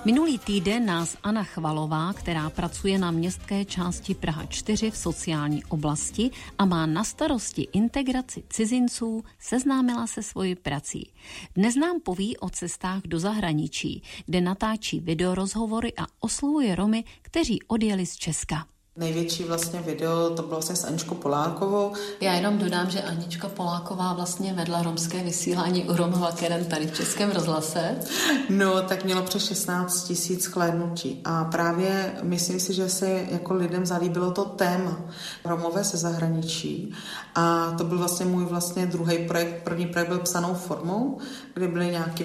Minulý týden nás Anna Chvalová, která pracuje na městské části Praha 4 v sociální oblasti a má na starosti integraci cizinců, seznámila se svojí prací. Dnes nám poví o cestách do zahraničí, kde natáčí videorozhovory a oslovuje Romy, kteří odjeli z Česka. Největší vlastně video to bylo vlastně s Aničkou Polákovou. Já jenom dodám, že Anička Poláková vlastně vedla romské vysílání u Romova Keren tady v Českém rozhlase. No, tak mělo přes 16 000 shlédnutí a právě myslím si, že se jako lidem zalíbilo to téma Romové ze zahraničí a to byl vlastně můj druhý projekt. První projekt byl psanou formou, kde byly nějaký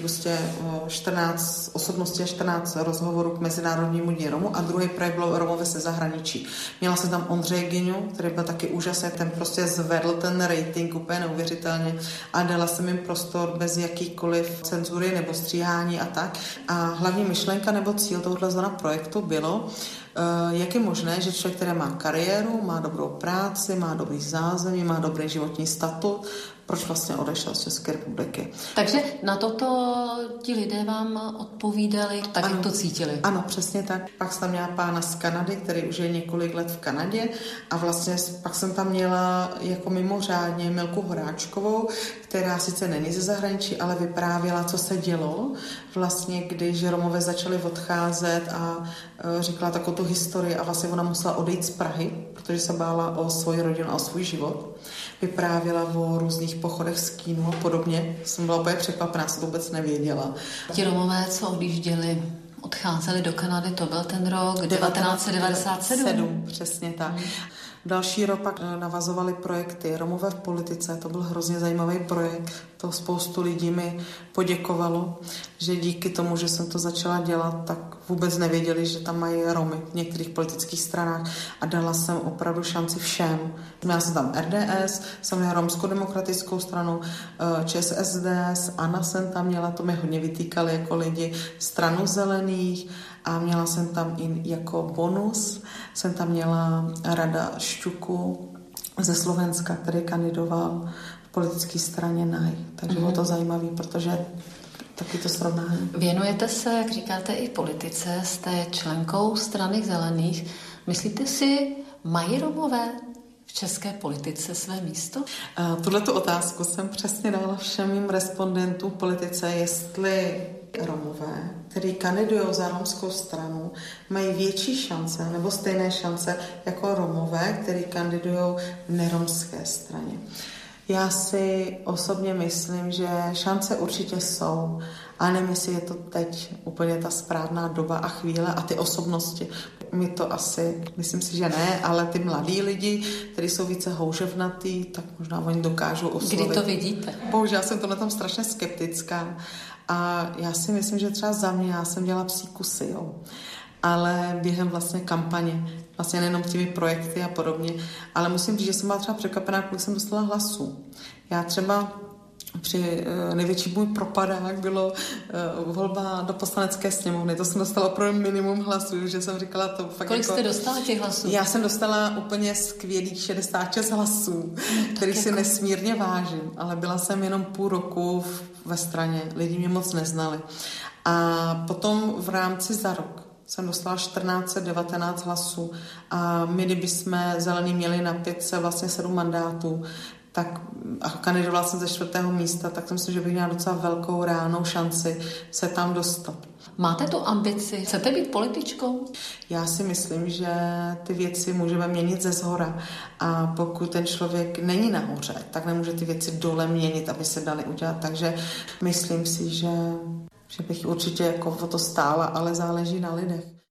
14 osobností a 14 rozhovorů k Mezinárodnímu dni Romů a druhý projekt byl Romové ze zahraničí. Měla jsem tam Ondřeje Gyňu, který byl taky úžasný, ten prostě zvedl ten rating úplně neuvěřitelně a dala jsem jim prostor bez jakýkoliv cenzury nebo stříhání a tak. A hlavní myšlenka nebo cíl tohoto projektu bylo, jak je možné, že člověk, který má kariéru, má dobrou práci, má dobrý zázemí, má dobrý životní statut, proč vlastně odešel z České republiky. Takže na toto ti lidé vám odpovídali tak, jak to cítili? Ano, přesně tak. Pak jsem tam měla pána z Kanady, který už je několik let v Kanadě a vlastně pak jsem tam měla jako mimořádně Milku Horáčkovou, která sice není ze zahraničí, ale vyprávěla, co se dělo vlastně, když Romové začali odcházet a říkala takovou tu historii a vlastně ona musela odejít z Prahy, protože se bála o svoji rodinu a o svůj život. Vyprávěla o různých pochodech z kínu a podobně. Jsem byla úplně překvapená, jsem to vůbec nevěděla. Ti Romové, co odjížděli, odcházeli do Kanady, to byl ten rok 1997. Přesně tak. Další rok pak navazovali projekty Romové v politice, to byl hrozně zajímavý projekt, to spoustu lidí mi poděkovalo, že díky tomu, že jsem to začala dělat, tak vůbec nevěděli, že tam mají Romy v některých politických stranách a dala jsem opravdu šanci všem. Měla jsem tam RDS, jsem měla Romskou demokratickou stranu, ČSSD, Anna jsem tam měla, to mi hodně vytýkali jako lidi, Stranu zelených a měla jsem tam i jako bonus, jsem tam měla Rada Šťuku ze Slovenska, který kandidoval v politické straně NAJ. Takže bylo to zajímavé, protože taky to srovnání. Věnujete se, jak říkáte, i politice, jste členkou Strany zelených. Myslíte si, mají Romové v české politice své místo? Tuhletu otázku jsem přesně dala všem mým respondentům v politice, jestli Romové, kteří kandidují za romskou stranu, mají větší šance nebo stejné šance jako Romové, kteří kandidují v neromské straně. Já si osobně myslím, že šance určitě jsou, ale nevím, jestli je to teď úplně ta správná doba a chvíle a ty osobnosti. My to asi, myslím si, že ne, ale ty mladí lidi, kteří jsou více houževnatý, tak možná oni dokážou oslovit. Kdy to vidíte? Bohužel jsem tohle tam strašně skeptická a já si myslím, že třeba za mě, já jsem dělala psí kusy, jo. Ale během vlastně kampaně, vlastně nejenom těmi projekty a podobně, ale musím říct, že jsem byla třeba překvapená, kolik jsem dostala hlasů. Já třeba při největší můj propadák bylo volba do poslanecké sněmovny. To jsem dostala opravdu minimum hlasů, že jsem říkala to fakt. Kolik jste dostala těch hlasů? Já jsem dostala úplně skvělých 66 hlasů, který si nesmírně vážím, ale byla jsem jenom půl roku ve straně. Lidi mě moc neznali. A potom v rámci za rok jsem dostala 1419 hlasů a my, kdybychom zelení měli na 507 mandátů, tak a kandidovala jsem ze 4. místa, tak si myslím, že bych měla docela velkou reálnou šanci se tam dostat. Máte tu ambici? Chcete být političkou? Já si myslím, že ty věci můžeme měnit ze zhora a pokud ten člověk není nahoře, tak nemůže ty věci dole měnit, aby se daly udělat. Takže myslím si, že bych určitě jako o to stála, ale záleží na lidech.